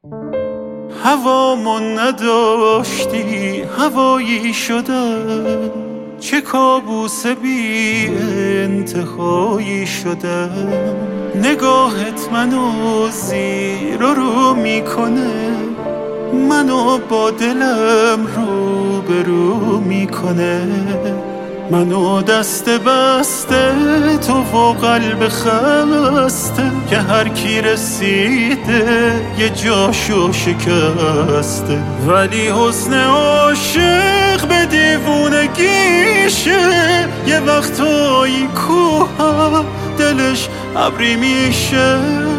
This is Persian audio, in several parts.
هوامون نداشتی هوایی شدم، چه کابوس بی انتهایی شدم. نگاهت منو زیر و رو میکنه، منو با دلم روبرو میکنه. منو دست بسته تو و قلب خسته، که هر کی رسیده یه جاشو شکسته. ولی حسن عاشق به دیوونگیشه، یه وقتایی کوه دلش ابری میشه.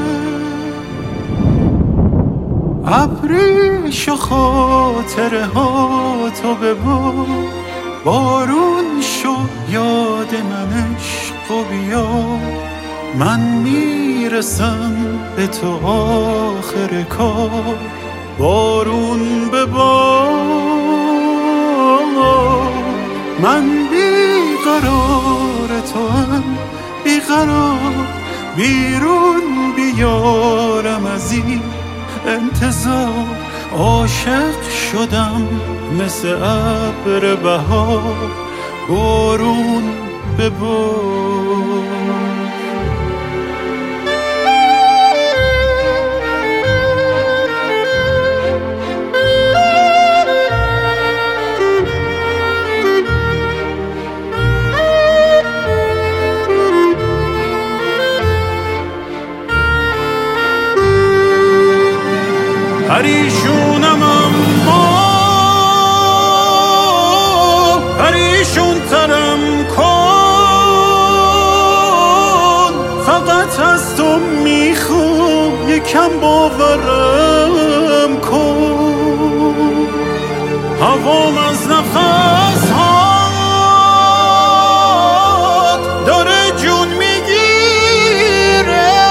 ابریش و خاطره ها تو ببار، بارون شو یاد من عشق و بیا. من میرسم به تو آخر کار، بارون ببار. من بیقرار تو هم بیقرار، بیرون بیارم از این انتظار. عاشق شدم مثل ابر بهار، بارون ببار. پریشونم اما پریشون ترم کن، فقط از تو میخوام یکم باورم کن. هوام از نفس هات داره جون میگیره،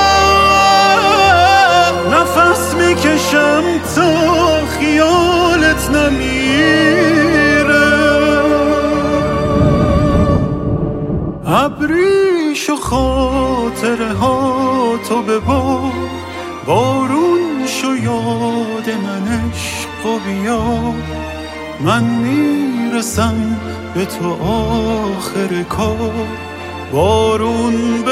نفس میکشم تا خیالت نمیره. ابریش و خاطره ها تو ببار، بارون شو یاد من عشق و بیا. من میرسم به تو آخر کار، بارون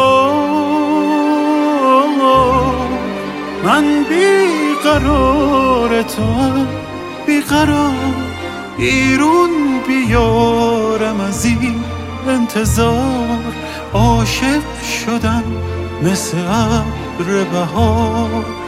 ببار. من بیقرار تو هم بیقرار، بیرون بیارم از این انتظار. عاشق شدم مثل ابر بهار،